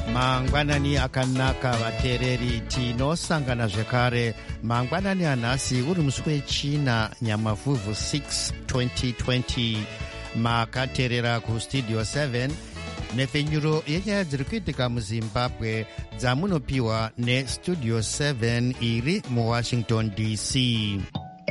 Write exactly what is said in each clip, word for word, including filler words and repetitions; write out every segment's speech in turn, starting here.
mangwanani akanaka vateereri, tinosangana zvekare mangwanani anhasi uri musi wechina nyamavhuvhu six twenty twenty. makateerera kustudio seven nepfenyuro yenyaya dziri kuitika muzimbabwe dzamunopiwa nestudio seven iri muwashington D C.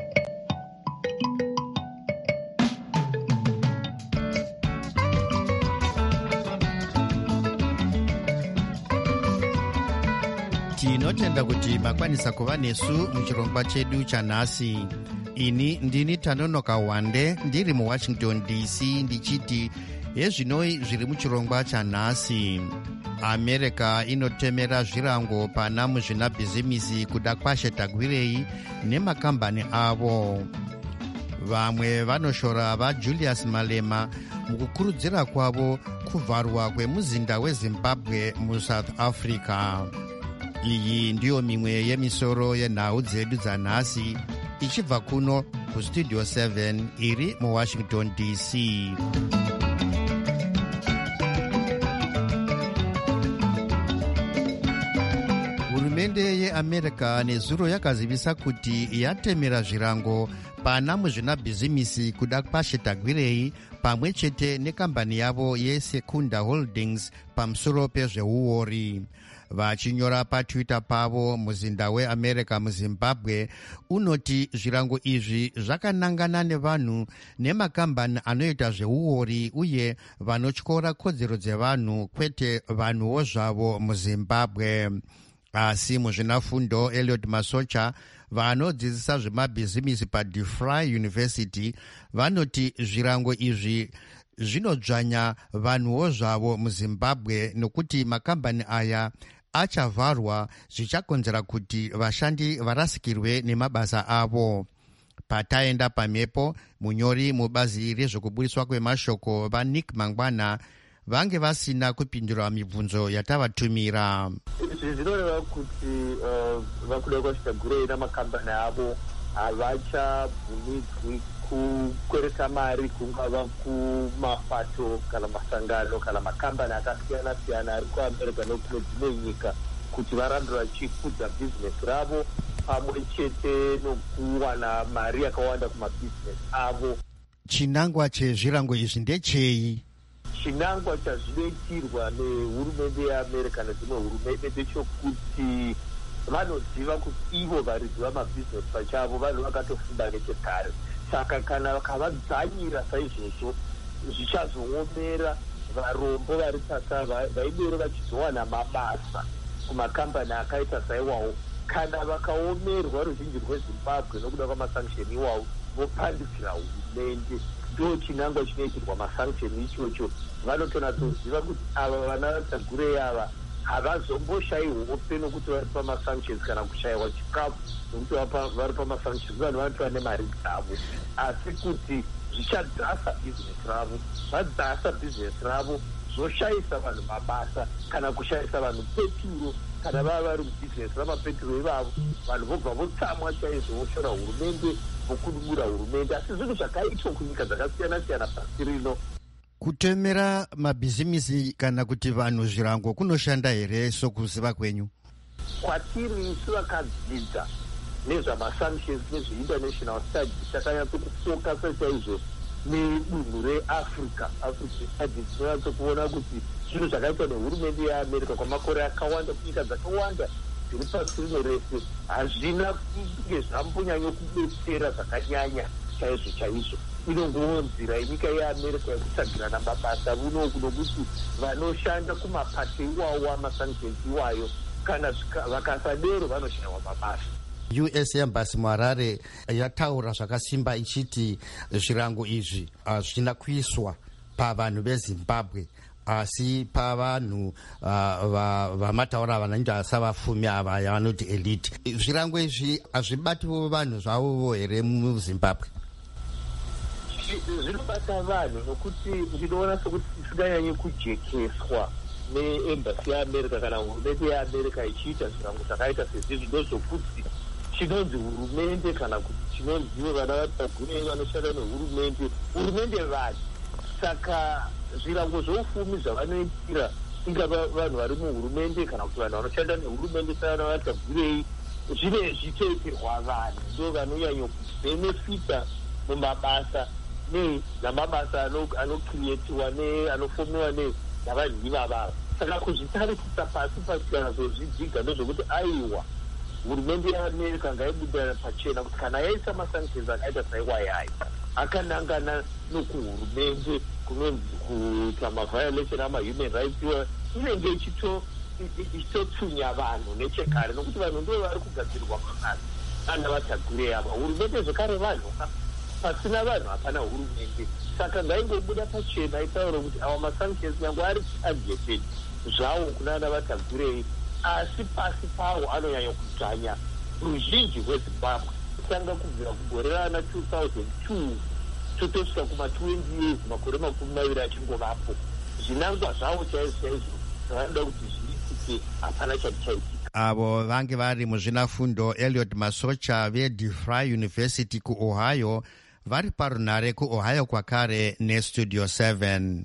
tinotenda kuti makwanisa kuva nesu muchirongwa chedu chanhasi. ini ndini Tanonoka Wande ndiri muwashington D C ndichiti hezvinoi zviri muchirongwa chanhasi. america inotemera zvirango pana muzvinabhizimisi kuda kwashetagwirei nemakambani avo. vamwe vanoshora vaJulius Malema mukukurudzira kwavo kuvharwa kwemuzinda wezimbabwe muSouth Africa. iyi ndiyo mimwe yemisoro yenhau dzedu dzanhasi ichibva kuno kustudio seven iri muwashington D C. hurumende yeamerica nezuro yakazivisa kuti yatemera zvirango pana muzvinabhizimisi kuda kwashetagwirei pamwe chete nekambani yavo yeSecunda Holdings pamusoro pezveuori. vachinyora patwitter pavo, muzinda weamerica muzimbabwe unoti zvirango izvi zvakanangana nevanhu nemakambani anoita zveuori uye vanotyora kodzero dzevanhu, kwete vanhuwo zvavo muzimbabwe. asi muzvinafundo Eliot Masocha vanodzidzisa zvemabhizimisi paDeFry University vanoti zvirango izvi zvinodzvanya vanhuwo zvavo muzimbabwe nokuti makambani aya achavharwa, zvichakonzera kuti vashandi varasikirwe nemabasa avo. pataenda pamhepo, munyori mubazi rezvekubudiswa kwemashoko vaNick Mangwana vange vasina kupindura mibvunzo yatavatumira. izvi zvinoreva kuti vakuda kwashetagwirei namakambani avo havachabvumidzwi kukweresa mari kungava kumapato kana masangano kana makambani akasiyana siyana ari kuamerica nekune dzimwe nyika kuti varambe vachikudza bhizinesi ravo pamwe chete nokuwana mari yakawanda kumabhizinesi avo. chinangwa chezvirango izvi ndechei? chinangwa chazvinoitirwa nehurumende yeamerica nedzimwe hurumende ndechokuti vanoziva kuti ivo varidzi vamabhizinesi pachavo vanhu vakatofunda nechekare, saka kana vakavadzanyira saizvozvo zvichazoomera varombo vari pasa vaibere vachizowana mabasa kumakambani akaita saiwawo. kana vakaomerwa ruzhinji rwezimbabwe nokuda kwamasanksheni iwawo vopandikira hurumende. ndo chinangwa chinoitirwa masanksheni ichocho. vanotonatsoziva kuti ava vana Tagurei ava havazomboshayi hope nokuti vari pamasanctions kana kushayiwa chikafu nokuti vari pamasanctions, vanhu vanoti vane mari dzavo, asi kuti zvichadzasa bhizinesi ravo. vadzasa bhizinesi ravo zoshayisa vanhu mabasa kana kushayisa vanhu peturo. kana vava vari mubhizinesi ramapeturo ivavo, vanhu vobva votsamwa chaizvo, voshora hurumende, vokudubura hurumende. asi zvinhu zvakaitwa kunyika dzakasiyana siyana pasi rino. kutemera mabhizimisi kana kuti vanhu zvirango kunoshanda here sokuziva kwenyu? kwatiri isu vakadzidza nezvamasanctions nezveinternational studies takanyatsokufoka chaizvo nedunhu reafrica african studies tinonyatsokuona kuti zvinhu zvakaitwa nehurumende yeamerica kwamakore akawanda kunyika dzakawanda dziri pasi rino rese hazvina kunge zvambonyanya kubetsera zvakanyanya chaizvo chaizvo. inongonzira yenyika yeamerica yekutsvagirana mabasa unoku nokuti vanoshanda kumapato iwawo amasanctions iwayo kana vakasadero vanoshayiwa mabasa. U S Embassy muHarare yataura zvakasimba ichiti zvirango izvi hazvina kuiswa pavanhu vezimbabwe asi pavanhu vamataura vanenge savafumi ava yavanoti elite. zvirango izvi hazvibatiwo vanhu zvavovo here muzimbabwe? zvinobata vanhu nokuti ndinoona sekuti tisinganyanyi kujekeswa neembasi yeamerica kana hurumende yeamerica ichiita zvirango zvakaita sezvizvi. ndozvokuti chinonzi hurumende kana kuti chinonziwe vana vaTagurei vanoshanda nehurumende, hurumende vanhu. saka zvirango zvoufumi zvavanoitira ingava vanhu vari muhurumende kana kuti vanhu vanoshanda nehurumende savana vatagurei, zvine zvitoitirwa vanhu ndo vanonyanya kubhenefita mumabasa namabasa anokrietiwa anofomiwa navanhu vavavo. Saka kuzvitarisisa pasi pasi kana zozvidziga ndozvokuti aiwa hurumende yeAmerica ngaibuda pachena kuti kana yaisa masanctions akaita saiwayayo akanangana nokuhurumende kunonzi kuita maviolation amahuman rights iwa inenge ichitotsunya vanhu nechekare, nokuti vanhu ndo vari kugadzirwa mabasa ana vatagure ava. Hurumende zvekare vanhu, pasina vanhu hapana hurumende. Saka ngaingobuda pachena itaura kuti awa masanctions nyange ari targeted zvawo kunana vatagurei, asi pasi pawo anonyanya kudzanya ruzhinji rweZimbabwe kutanga kubvira kugore rana two thousand two totosvika kuma-twenty years, makore makumi maviri achingovapo. Zvinangwa zvawo chaizvo chaizvo zvavanoda kuti zviitike hapana chati chaitika. Avo vange vari muzvinafundo Eliot Masocha veDeFry University kuOhio vari parunhare kuOhio kwakare neStudio seven.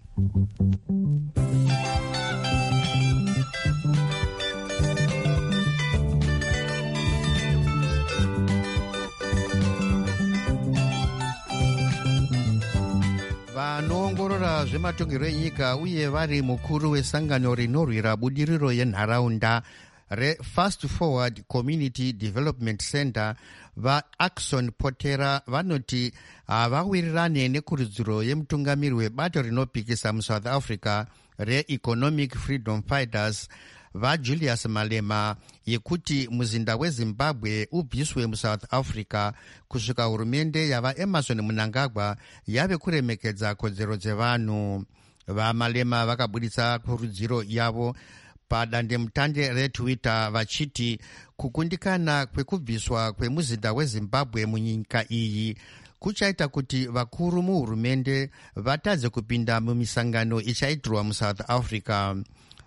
Vanoongorora zvematongerwo enyika uye vari mukuru wesangano rinorwira budiriro yenharaunda reFast Forward Community Development Center vaAxon Potera vanoti havawirirane nekurudziro yemutungamiri webato rinopikisa muSouth Africa reEconomic Freedom Fighters vaJulius Malema yekuti muzinda weZimbabwe ubviswe muSouth Africa kusvika hurumende yavaEmmerson Mnangagwa yave kuremekedza kodzero dzevanhu. VaMalema vakabudisa kurudziro yavo padandemutande reTwitter vachiti kukundikana kwekubviswa kwemuzinda weZimbabwe munyika iyi kuchaita kuti vakuru muhurumende vatadze kupinda mumisangano ichaitirwa muSouth Africa.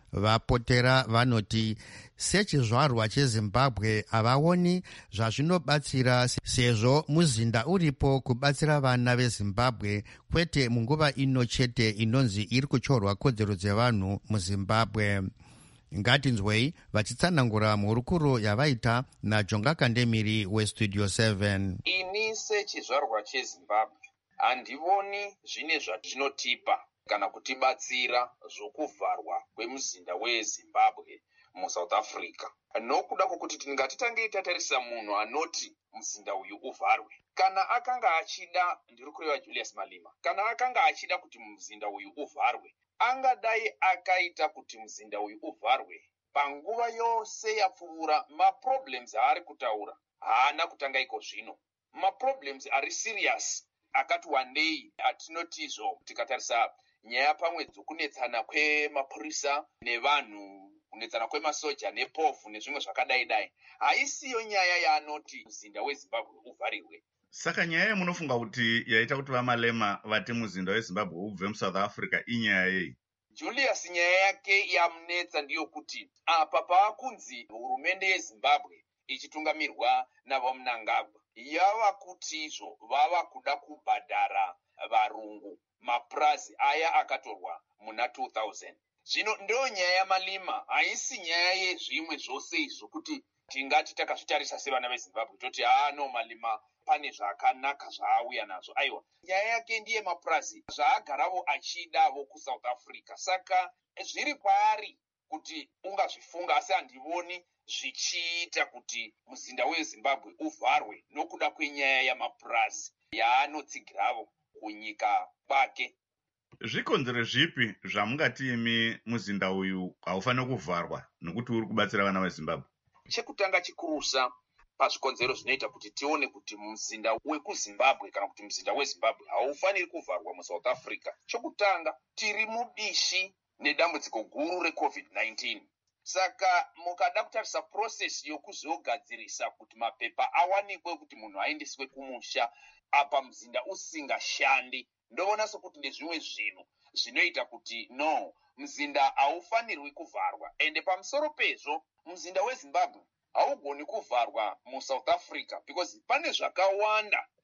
Vapotera vanoti sechizvarwa cheZimbabwe havaoni zvazvinobatsira sezvo muzinda uripo kubatsira vana veZimbabwe kwete munguva ino chete inonzi iri kuchorwa kodzero dzevanhu muZimbabwe. Ngatinzwei vachitsanangura mhurukuro yavaita naJonga Kandemiri weStudio seven. Ini sechizvarwa cheZimbabwe handivoni zvine zvazvinotipa kana kutibatsira zvokuvharwa kwemuzinda weZimbabwe muSouth Africa, nokuda kwokuti tingatitange tatarisa munhu anoti muzinda uyu uvharwe. Kana akanga achida, ndiri kureva Julius Malema, kana akanga achida kuti muzinda uyu uvharwe, angadai akaita kuti muzinda uyu uvharwe panguva yose yapfuura. Maproblems aari kutaura haana kutanga iko zvino. Maproblems ari serious akati wandei atinotizvo tikatarisa nyaya pamwe dzokunetsana kwemapurisa nevanhu, kunetsana kwemasoja nepofu nezvimwe zvakadai dai, haisiyo nyaya yaanoti muzinda weZimbabwe uvharirwe. Saka nyaya yamunofunga kuti yaita kuti vaMalema vati muzinda weZimbabwe ubve muSouth Africa inyaya yei? Julius, nyaya yake yamunetsa ndiyo kuti apa paakunzi hurumende yeZimbabwe ichitungamirwa navaMnangagwa yava kuti izvo vava kuda kubhadhara varungu mapurazi aya akatorwa muna two thousand. Zvino ndo nyaya yaMalema, haisi nyaya yezvimwe zvose izvo kuti tingati takazvitarisa sevana veZimbabwe toti ah no Malema pane zvakanaka zvaauya nazvo. Aiwa, nyaya yake ndiye mapurazi zvaagaravo achidavo kuSouth Africa. Saka zviri kwaari kuti ungazvifunga, asi handivoni zvichiita kuti muzinda weZimbabwe uvharwe nokuda kwenyaya yamapurazi yaanotsigiravo kunyika kwake. Zvikonzero zvipi zvamungati imi muzinda uyu haufaniri kuvharwa nokuti uri kubatsira vana veZimbabwe? Chekutanga chikurusa pazvikonzero zvinoita kuti tione kuti muzinda wekuZimbabwe kana kuti muzinda weZimbabwe haufaniri kuvharwa muSouth Africa. Chokutanga, tiri mubishi nedambudziko guru reCovid nineteen. Saka mukada kutarisa process yokuzogadzirisa kuti mapepa awanikwe kuti munhu aendeswe kumusha apa muzinda usingashandi, ndoona sokuti ndezvimwe zvinhu zvinoita kuti no, muzinda haufanirwi kuvharwa. Ende pamusoro pezvo muzinda weZimbabwe haugoni kuvharwa muSouth Africa because pane zvakawanda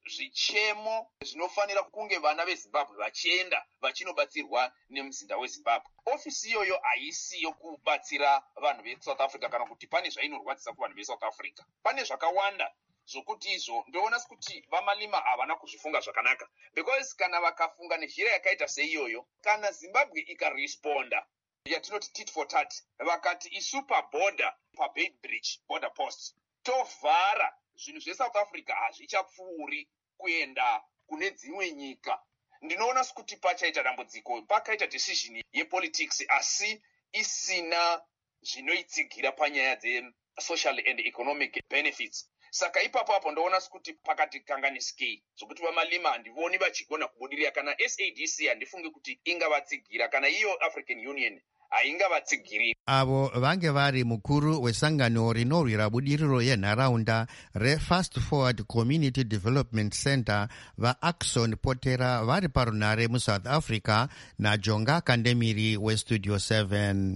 zvichemo zvinofanira kunge vana vezimbabwe vachienda vachinobatsirwa nemuzinda wezimbabwe. Ofisi iyoyo haisiyo kubatsira vanhu vesouth africa kana kuti pane zvainorwadzisa kuvanhu vesouth africa. Pane zvakawanda zvokuti izvo ndoona kuti vamalima havana kuzvifunga zvakanaka, because kana vakafunga nenzira yakaita seiyoyo, kana zimbabwe ikaresponda yatinoti tit for tat, vakati isu paborder pabait bridge border post tovhara, zvinhu zvesouth africa hazvichapfuuri kuenda kune dzimwe nyika. Ndinoona kuti pachaita dambudziko, pakaita decision yepolitics asi isina zvinoitsigira panyaya dze-social and economic benefits. Saka ipapo apo ndoona kuti pakati kanganisikei zvokuti vamalima handivoni vachigona kubudirira. Kana S A D C handifungi kuti ingavatsigira, kana iyo African Union haingavatsigiri. Avo vange vari mukuru wesangano rinorwira budiriro yenharaunda reFast Forward Community Development Center vaAxon Potera vari parunare muSouth Africa naJonga Kandemiri weStudio seven.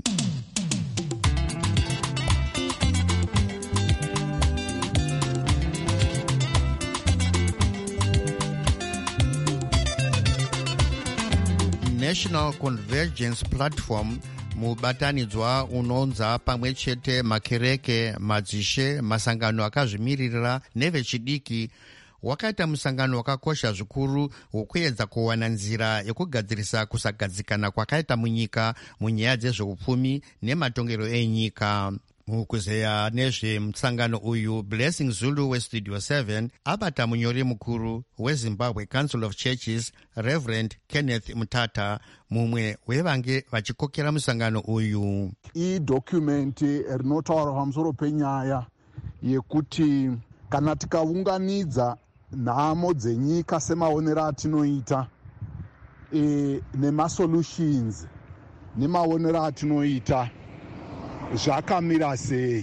National Convergence Platform, mubatanidzwa unonza pamwe chete makereke, madzishe, masangano akazvimiririra nevechidiki, wakaita musangano wakakosha zvikuru wokuedza kuwana nzira yekugadzirisa kusagadzikana kwakaita munyika munyaya dzezveupfumi nematongero enyika. Mukuzeya nezvemusangano uyu, Blessing Zulu weStudio seven abata munyori mukuru weZimbabwe Council of Churches Reverend Kenneth Mutata, mumwe wevange vachikokera musangano uyu. I dokumenti rinotaura pamusoro penyaya yekuti kana tikaunganidza nhamo dzenyika semaonero atinoita e, nemasolutions nemaonero atinoita zvakamira sei,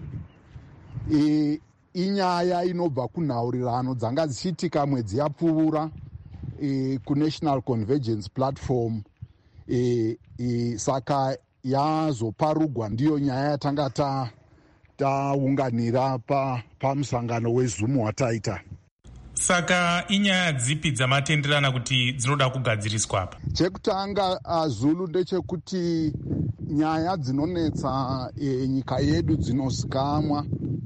e, inyaya inobva kunhaurirano dzanga dzichiitika mwedzi yapfuura e, kuNational Convergence Platform. E, e, saka yazoparugwa ndiyo nyaya yatanga ta taunganira pa pamusangano weZoom wataita. Saka inyaya dzipi dzamatenderana kuti dzinoda kugadziriswa apa? Chekutanga uh, Zulu ndechekuti nyaya dzinonetsa e, nyika yedu dzinozikamwa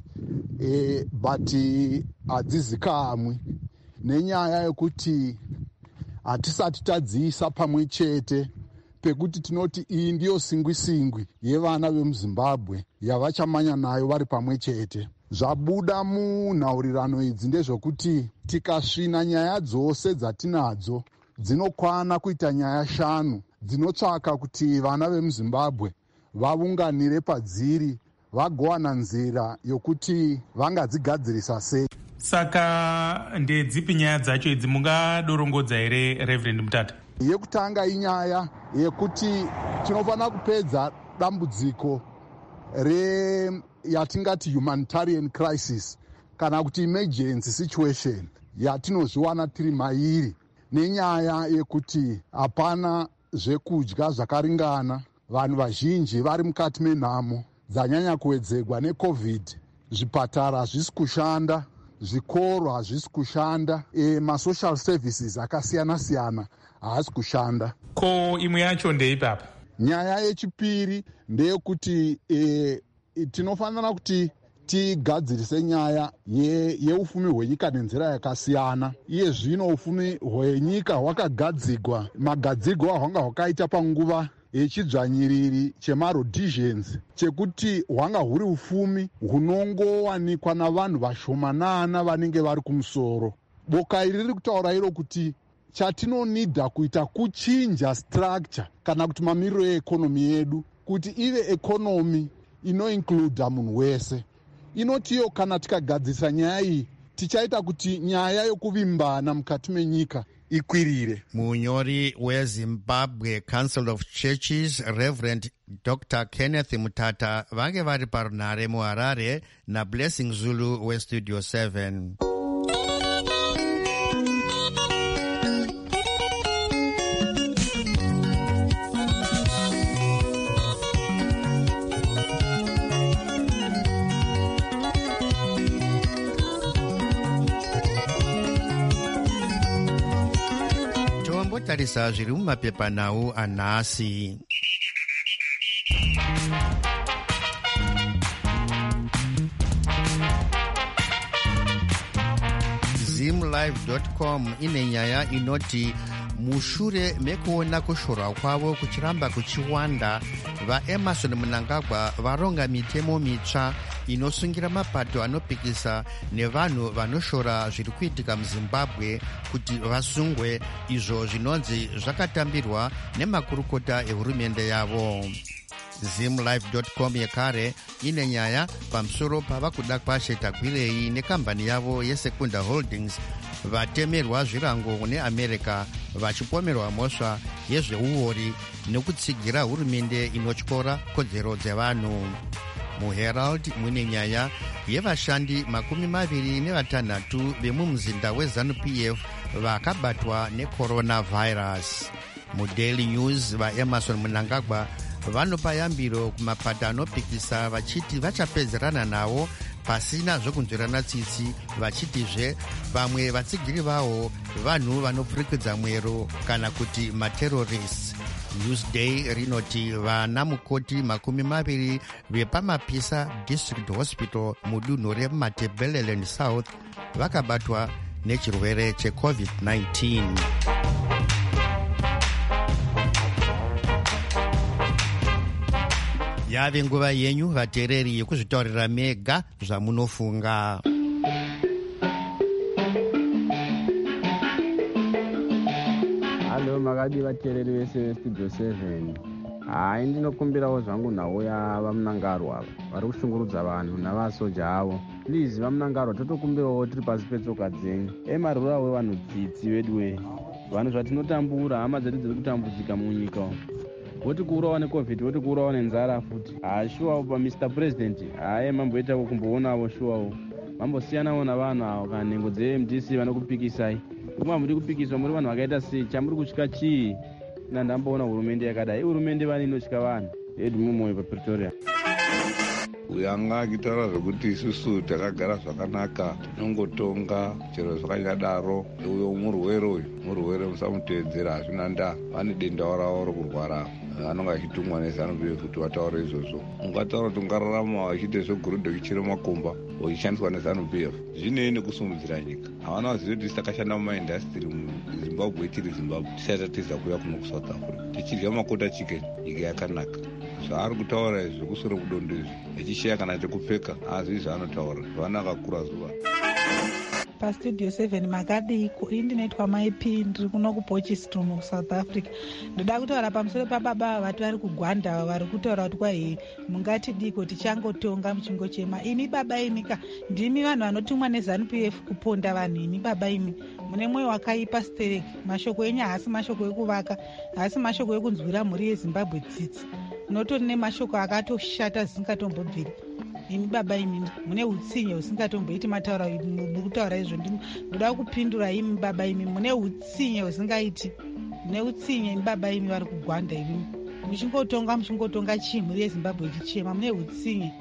e, but hadzizikamwi, nenyaya yekuti hatisati tadziisa pamwe chete pekuti tinoti iyi ndiyo singwi-singwi yevana vemuZimbabwe yavachamanya nayo vari pamwe chete. Zvabuda munhaurirano idzi ndezvokuti tikasvina nyaya dzose dzatinadzo dzinokwana kuita nyaya shanu dzinotsvaka kuti vana vemuZimbabwe vaunganire padziri vagowana nzira yokuti vangadzigadzirisa sei. Saka ndedzipi nyaya dzacho idzi mungadorongodza here Reverend Mutata? Yekutanga inyaya yekuti tinofanira kupedza dambudziko re yatingati humanitarian crisis kana kuti emergency situation yatinozviwana tiri mairi, nenyaya yekuti hapana zvekudya zvakaringana, vanhu vazhinji vari mukati menhamo dzanyanya kuwedzegwa neCovid, zvipatara hazvisi kushanda, zvikoro hazvisi kushanda, e, masocial services akasiyana-siyana haasi kushanda. Ko imwe yacho ndeipapa? Nyaya yechipiri ndeyekuti e, tinofanira kuti tigadzirise nyaya yeufumi ye hwenyika nenzira yakasiyana. Iye zvino ufumi hwenyika hwakagadzigwa, magadzirwo ahwanga hwakaita panguva yechidzvanyiriri chemarhodesians, chekuti hwanga huri ufumi hunongowanikwa navanhu vashomanana vanenge vari kumusoro. Boka iri riri kutaura iro kuti chatinonidha kuita kuchinja structure kana kuti mamiriro eekonomi yedu kuti ive ekonomi inoincluda munhu wese. Inotiyo kana tikagadzisa nyaya iyi tichaita kuti nyaya yokuvimbana mukati menyika ikwirire. Munyori weZimbabwe Council of Churches Reverend Doctor Kenneth Mutata vange vari parunare muHarare naBlessing Zulu weStudio seven. totarisa zviri mumapepanhau anhasi. zimlive dot com ine nyaya inoti mushure mekuona kushorwa kwavo kuchiramba kuchiwanda, vaEmerson Mnangagwa varonga mitemo mitsva inosungira mapato anopikisa nevanhu vanoshora zviri kuitika muZimbabwe kuti vasungwe, izvo zvinonzi zvakatambirwa nemakurukota ehurumende yavo. zimlive dot com yekare ine nyaya pamusoro pava kuda kwasheta gwirei nekambani yavo yeSekunda Holdings vatemerwa zvirango neAmerica vachipomerwa mhosva yezveuori nekutsigira hurumende inotyora kodzero dzevanhu. MuHerald mune nyaya yevashandi makumi maviri nevatanhatu vemumuzinda weZanu P F vakabatwa necoronavirus. MuDaily News vaEmerson Mnangagwa vanopa yambiro kumapato anopikisa vachiti vachapedzerana nawo pasina zvokunzwirana tsitsi, vachitizve vamwe vatsigiri vavo vanhu vanopfurikidza mwero kana kuti materrorists. Newsday rinoti vana mukoti makumi maviri vepamapisa District Hospital mudunhu reMatabeleland South vakabatwa nechirwere checovid nineteen. Yave nguva yenyu vateereri yekuzvitaurira mega zvamunofunga. Halo, makadi vateereri vese vestudio seven. Hai, ndinokumbirawo zvangu nhau yava Mnangagwa ava vari kushungurudza vanhu navasoja avo. Please vaMnangagwa, totokumbirawo tiri pasi petsoka dzenyu. Emarura wevanhu tsitsi vedu we. Vanhu zvatinotambura, hama dzedu dziri kutambudzika munyika umu. Voti kuurawa necovid, voti kuurawa nenzara futi. Ah, shuwa pa Mister President. Hai, mamboitawo kumboonawo shuwawo. Mambosiyanawo navanhu avo kana nhengo dze-M D C vanokupikisai. Kumwe muri kupikiswa muri vanhu vakaita sei? Chamuri kutya chii? Ina ndamboona hurumende yakadai. Hurumende vani inotya vanhu. Edu mumoyo paPretoria. Uyanga akitaura zvokuti isusu takagara zvakanaka, tinongotonga chero zvakanyadaro. Uyo murwere uyu, murwere musamuteedzera, hazvina ndaa. Vane denda ravo rokurwara, anonga achitumwa neZanu P F kuti vataure izvozvo. Ungataura kuti ungararama vachiite zvegurude uchichera makomba uchishandiswa neZanu P F. Zvinei nekusumudzira nyika. Havana vazive kuti takashanda mumaindastiri muZimbabwe ichiri Zimbabwe, tisati tatiza kuuya kuno kuSouth Africa. Tichirya makota chicken, nyika yakanaka. Zvaari kutaura izvi kusore kudondo izvi echisheya kana chekupfeka hazivi zvaanotaura, vana akakura zuva. Pastudio seven makadiko, ini ndinoitwa Maipi, ndiri kuno kuPotchefstroom South Africa. Ndoda kutaura pamusoro pababa vati vari kugwanda vari kutaura kuti kwai mungatidiko tichangotonga muchingochema. Imi baba imika ndimi vanhu vanotumwa neZanu P F kuponda vanhu. Imi baba imi mune mwoyo wakaipa stereki. Mashoko enyu haasi mashoko ekuvaka, haasi mashoko ekunzwira mhuri yeZimbabwe tsitsi. Notori nemashoko akatoshata zvisingatombobviri. Imi baba imi mune utsinye husingatomboiti mataura muri kutaura izvo. Ndoda kupindura imi baba imi mune utsinye husingaiti. Mune utsinye imi baba imi vari kugwanda imi. Muchingotonga muchingotonga chii mhuri yeZimbabwe ichichema, mune utsinye.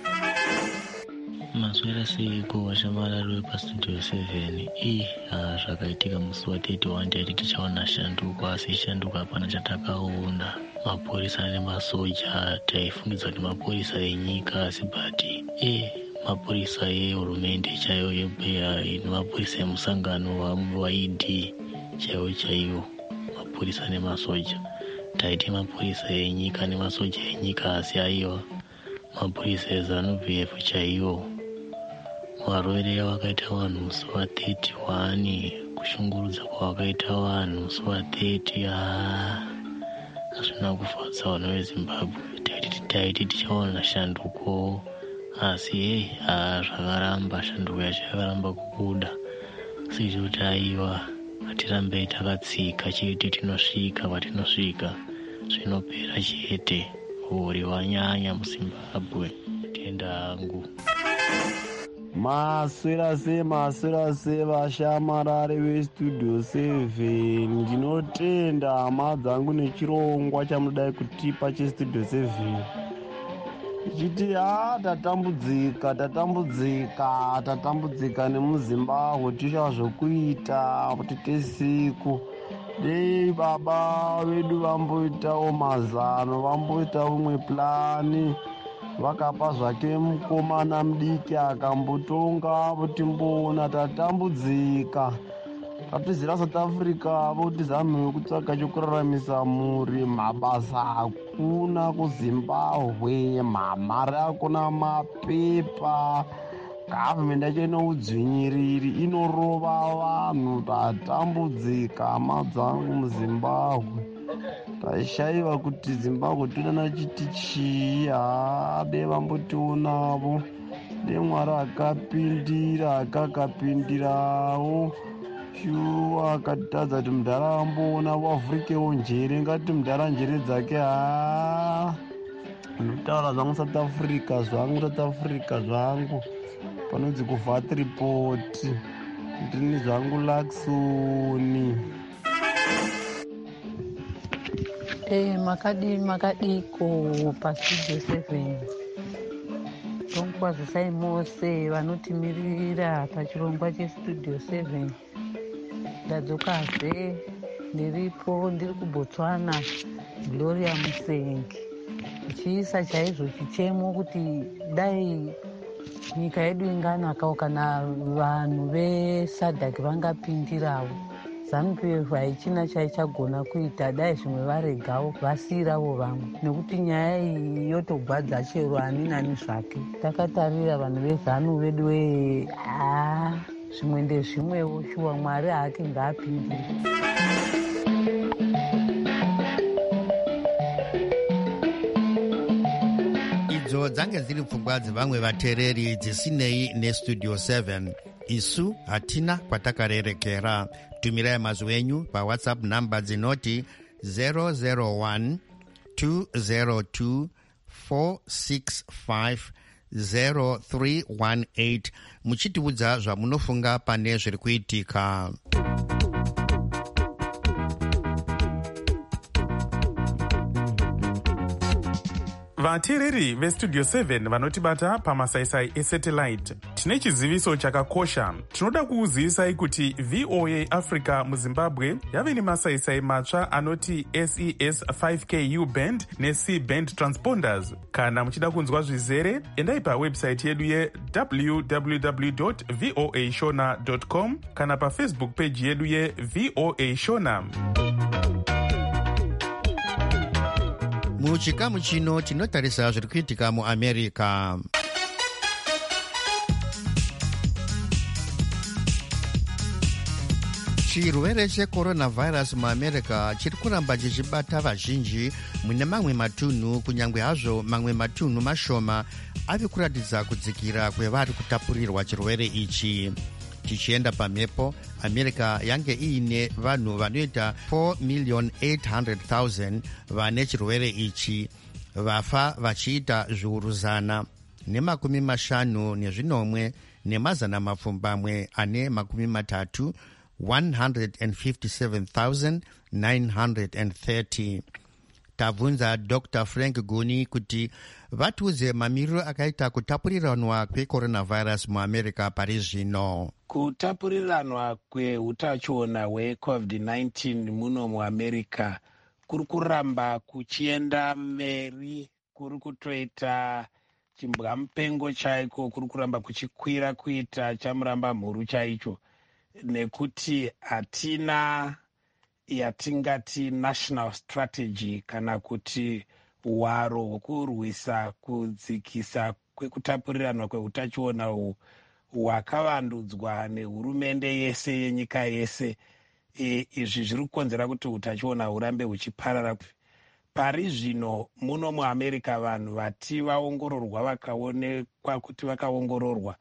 Maswera seiko washamarari wepastudio seven. Ii zvakaitika musi wa31 taiti tichaona shanduko, asi shanduko hapana chatakaona. Mapurisa nemasoja taifungidza kuti mapurisa enyika, asi bati e mapurisa ehurumende chaiyo nemapurisa emusangano waI D chaiwo chaiwo, mapurisa nemasoja. Taiti mapurisa enyika nemasoja enyika, asi aiwa mapurisa eZanu P F chaiwo. Marovere wakaita vanhu musi wa31, kushungurudza kwawakaita vanhu musi wa30, haa hazvina kufadza vanhu veZimbabwe. Taiti tichaona shanduko, asi hei haa zvakaramba, shanduko yacho yakaramba kubuda. Sezvo kuti aiwa hatirambei takatsika chete, tinosvika kwatinosvika zvinopera chete. Uri wanyanya muZimbabwe, tenda hangu. Maswera se maswera se vashamarari vestudio seven. Ndinotenda hama dzangu nechirongwa chamudai kutipa chestudio seven. Chiti haa tatambudzika tatambudzika tatambudzika nemuZimbabwe, tisha zvokuita kuti tesiku dei baba vedu vamboitawo mazano, vamboita umwe plani, vakapa zvake mukomana mudiki akambotonga votimboona tatambudzika. Tatizira South Africa votizame kutsvaka chokuraramisa muri, mabasa hakuna kuZimbabwe, mamari hakuna, mapepa, gavhmendi yacho inoudzvinyiriri, inorova vanhu, tatambudzika hama dzangu muZimbabwe. Tashayiwa kuti Zimbabwe todanana chiti chii, hade vambotionavo, neMwari akapindira akakapindirawo. Shuwa akatadza kuti mudhara amboona wavhurikewo njere, ngati mudhara njere dzake. Haa, ndinotaura zvangu South Africa, zvangu South Africa zvangu, panonzi kuvat report, ndini zvangu Laksoni. Eh, makadi makadiko pastudio seven tonkwazisai mose vanotimirira pachirongwa chestudio seven. Ndadzokaze ndiripo ndiri kuBotswana, Gloria Musengi, chiisa chaizvo chichemo kuti dai nyika yedu inganakawo kana vanhu vesadhaki vangapindirawo. ZANU-P F haichina chaichagona kuita, dai zvimwe varegawo vasiyirawo vamwe, nekuti nyaya iyi yotogwadza chero ani nani zvake. Takatarira vanhu vezanu vedu wee, haa, zvimwe ndezvimwewo. Shuwa Mwari hake ngaapindire. idzo dzange dziri pfungwa dzevamwe vateereri dzisinei nestudio seven. Isu hatina kwatakarerekera. Tumirai mazwi enyu pawhatsapp namba dzinoti zero zero one two zero two four six five zero three one eight muchitiudza zvamunofunga pane zviri kuitika. vateereri vestudio seven vanotibata pamasaisai esatellite, tine chiziviso chakakosha. Tinoda kuuzivisai kuti V O A Africa muZimbabwe yave nemasaisai matsva anoti S E S five K U band neC band transponders. Kana muchida kunzwa zvizere, endai pawebsite yedu ye w w w dot voa shona dot com kana pafacebook page yedu ye V O A Shona. Muchikamu chino tinotarisa zviri kuitika muAmerica. Chirwere cheCoronavirus muAmerica chiri kuramba chichibata vazhinji mune mamwe matunhu, kunyange hazvo mamwe matunhu mashoma ave kuratidza kudzikira kwevari kutapurirwa chirwere ichi. Tichienda pamhepo, America yange iine vanhu vanoita four million eight hundred thousand vane chirwere ichi, vafa vachiita zviuru zana nemakumi mashanu nezvinomwe nemazana mapfumbamwe ane makumi matatu, one hundred fifty-seven thousand nine hundred thirty. Tabvunza Doctor Frank Guni kuti vatiudze mamiriro akaita kutapuriranwa kweCoronavirus muAmerica pari zvino. Kutapuriranwa kweutachiona hweCovid nineteen muno muAmerica kuri kuramba kuchienda mberi, kuri kutoita chimbwamupengo chaiko, kuri kuramba kuchikwira kuita chamuramba mhuru chaicho, nekuti hatina yatingati national strategy kana kuti hwaro hwokurwisa kudzikisa kwekutapuriranwa kweutachiona uhu hwakavandudzwa nehurumende yese yenyika yese. E, izvi zviri kukonzera kuti utachiona hurambe huchiparara. Pari zvino muno muAmerica vanhu vati vaongororwa vakaonekwa kuti vakaongororwa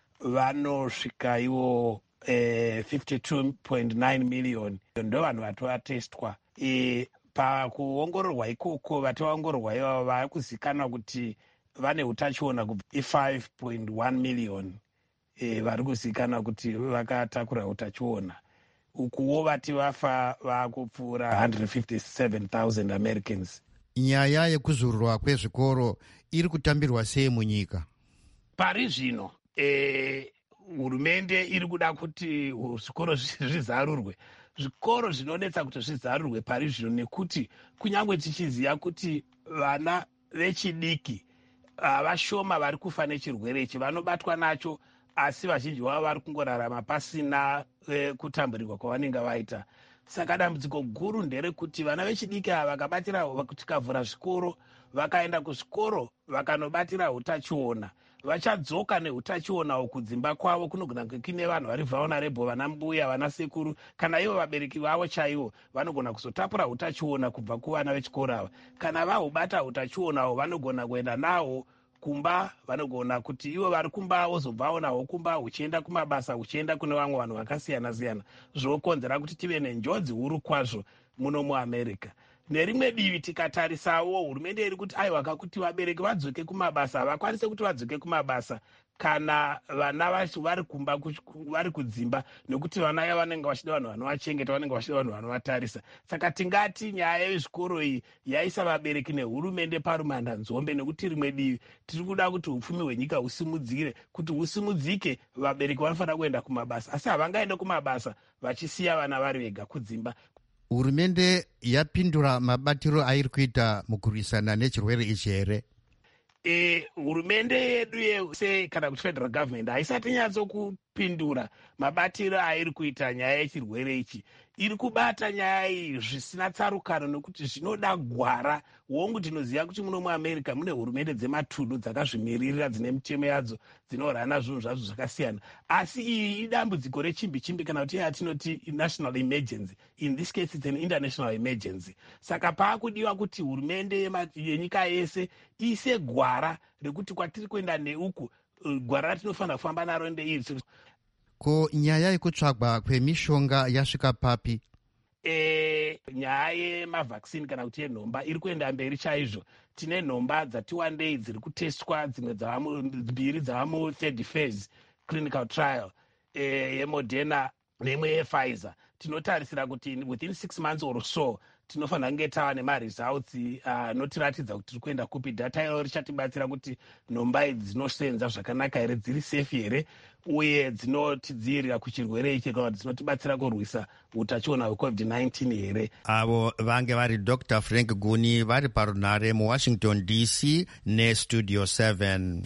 vanosvika ivo eh, fifty-two point nine million ndo vanhu vatovatestwa. E, pakuongororwa ikoko vatoongororwa ivavo vakuzikanwa kuti vane utachiona kubva i-five point one million. E, vari kuzikanwa kuti vakatakura utachiona. Ukuwo vati vafa vakupfuura one hundred fifty-seven thousand Americans. Nyaya yekuzururwa kwezvikoro iri kutambirwa sei munyika? Pari zvino e, hurumende iri kuda kuti zvikoro zvizarurwe. Zvikoro zvinonetsa kuti zvizarurwe pari zvino nekuti kunyange tichiziva kuti vana vechidiki vashoma vari kufa nechirwere ichi, vanobatwa nacho, asi vazhinji vavo vari kungorarama pasina eh, kutamburirwa kwavanenge vaita. Saka dambudziko guru nderekuti vana vechidiki ava vakabatira, tikavhura zvikoro, vakaenda kuzvikoro vakanobatira utachiona, vachadzoka neutachiona kudzimba kwavo kunogona kune vanhu vari vulnerable, vana mbuya, vana sekuru, kana ivo vabereki vavo chaivo vanogona kuzotapura utachiona kubva kuvana vechikoro ava. Kana vahubata utachiona vanogona kuenda nawo kumba, vanogona kuti ivo vari kumba vozobvawo nawo kumba, uchienda kumabasa, uchienda kune vamwe vanhu vakasiyana siyana, zvokonzera kuti tive nenjodzi huru kwazvo muno muAmerica. Nerimwe divi tikatarisawo, hurumende iri kuti aiwa kuti vabereki vadzoke kumabasa, vakwanise kuti vadzoke kumabasa kana vana vacho vari kumba, vari kudzimba, nekuti vana ava vanenge vachida vanhu vanovachengeta, vanenge vachida vanhu vanovatarisa. Saka tingati nyaya yezvikoro iyi yaisa vabereki nehurumende parumhandanzombe, nekuti rimwe divi tiri kuda kuti upfumi hwenyika husimudzire. Kuti husimudzike, vabereki vanofanira kuenda kumabasa, asi havangaende kumabasa vachisiya vana vari vega kudzimba. Hurumende yapindura mabatiro airi kuita mukurwisana nechirwere ichi here? E, hurumende yedu yese kana kuti federal government haisati nyatso kupindura mabatiro airi kuita nyaya yechirwere ichi. Iri kubata nyaya iyi zvisina tsarukano, nekuti zvinoda gwara. Wongu tinoziva kuti muno muAmerica mune hurumende dzematunhu dzakazvimiririra, dzine mitemo yadzo, dzinorana zvinhu zvazvo zvakasiyana. Asi iyi idambudziko rechimbi chimbi, kana kuti yatinoti national emergency. In this case it's an international emergency. Saka paakudiwa kuti hurumende yenyika yese ise gwara rekuti kwatiri kuenda neuku, gwara ratinofanira kufamba naro ndeiri. Ko nyaya yekutsvagwa kwemishonga yasvika papi? E, nyaya yemavhaccine kana kuti yenhomba iri kuenda mberi chaizvo. Tine nhomba dzati wandei dziri kutestwa, dzimwe mbiri dzava mu-third phase clinical trial, e, yeModerna neimwe yePfizer. Tinotarisira kuti within six months or so tinofanira kunge tava nemaresults anotiratidza kuti tiri kuenda kupi. Data iro richatibatsira kuti nhomba idzi dzinosenza zvakanaka here, dziri safe here, uye dzinotidzivirira kuchirwere ichi, kana kuti dzinotibatsira kurwisa utachiona hwecovid nineteen here. Avo vange vari Doctor Frank Guni vari parunhare muWashington D C neStudio seven.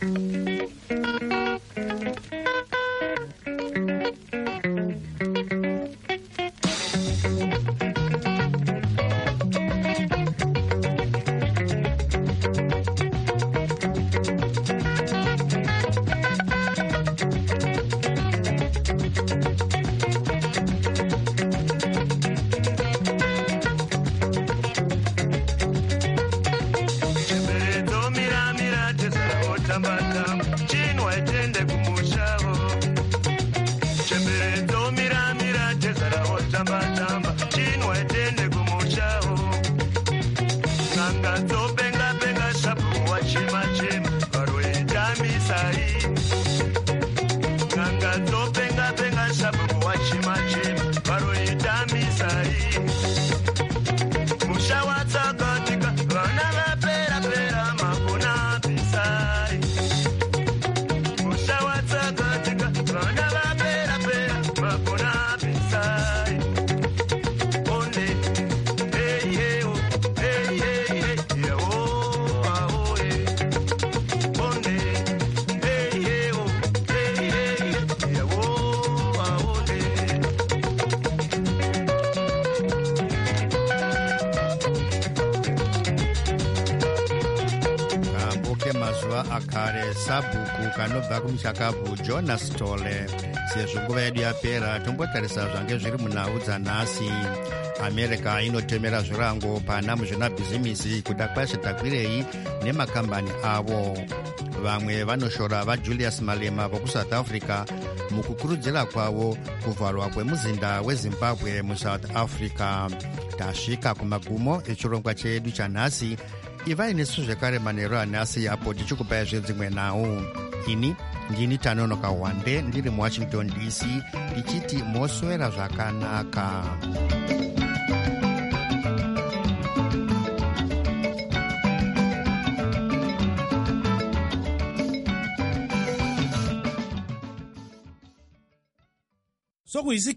Akare sabhuku kanobva kumuchakapu Jonas Tole. Sezvo nguva yedu yapera, tombotarisa zvange zviri munhau dzanhasi. America inotemera zvirango pana muzvinabhizimisi kuda kwashitakwirei nemakambani avo. Vamwe vanoshora vaJulius Malema vokuSouth Africa mukukurudzira kwavo kuvharwa kwemuzinda weZimbabwe muSouth Africa. Tasvika kumagumo echirongwa chedu chanhasi. Ivai nesu zvekare manheru anhasi apo tichikupai zvedzimwe nhau. Ini ndini Tanonoka Wande ndiri muWashington D C ndichiti moswera zvakanaka. sokuyisikira